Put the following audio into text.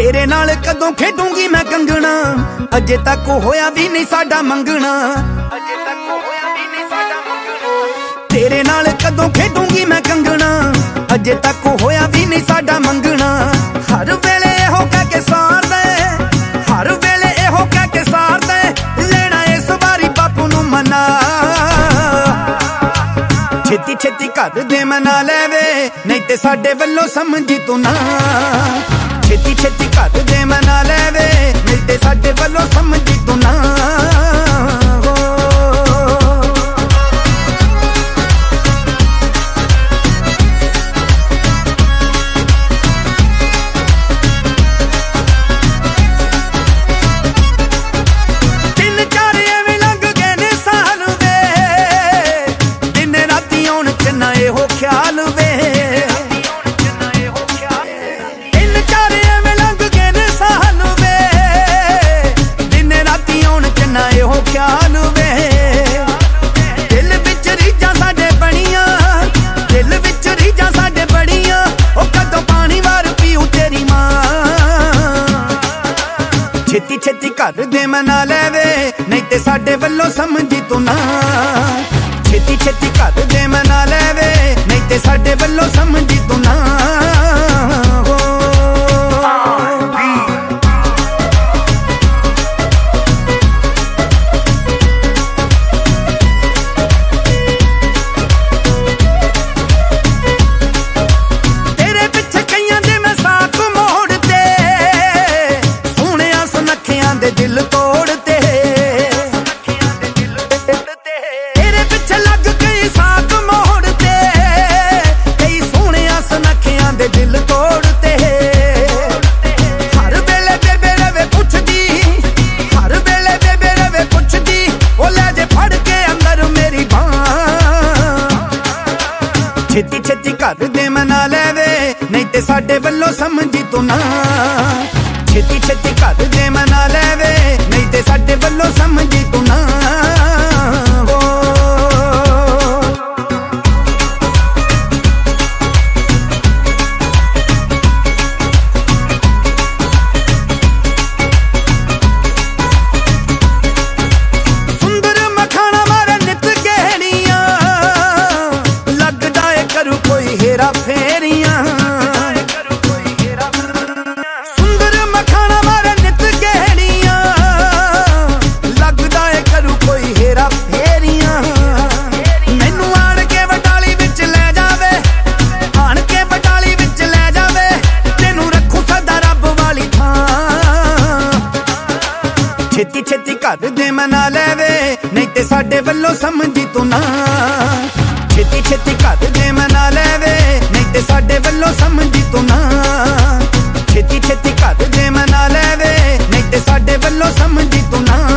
तेरे नाल कदों खेडूंगी मैं कंगना, अजे तक होया भी नहीं साडा मंगना। तेरे नाल कदों खेडूंगी मैं कंगना, अजे तक होया भी नहीं साडा मंगना। हर वेले एहो कह के सार दे, हर वेले एहो कह के सार दे, लेना इस बारी बापू नू मना। छेती छेती कर दे मना लेवे, नहीं ते साडे वल्लों समझी तू ना। छेती छेती कर दे मना लेवे, नहीं ते साडे वल्लों समझी तू ना। छेती छेती कर दे मना लेवे, नहीं ते साडे वल्लों समझी तू ना। छेती छेती कर दे मना लेवे, नहीं ते साडे वल्लों समझी तू ना। दिल तोड़ते तेरे पिछे लग कई साथ मोड़ते, कई सोने सुनखियां दे दिल तोड़ते। हर वेले बेबे रवे पुछदी, हर वेले बेबे रवे पुछदी, ओ ले जे फड़ के अंदर मेरी बांह। छेती छेती कर दे मना लेवे, नहीं ते साडे वल्लों समझी तू ना। छेती छेती कर दे मना लेवे, नहीं ते साडे वल्लों समझी तू ना। सुंदर मखाना मारे नित गहनियां, लगदा है करू कोई हेरा फेरियां। छेती छेती कर दे मना लेवे, नहीं ते साडे वल्लों समझी तू ना। छेती छेती कर दे मना लेवे, नहीं ते साडे वल्लों समझी तू ना। छेती छेती कर दे मना लेवे, नहीं ते साडे वल्लों समझी तू ना।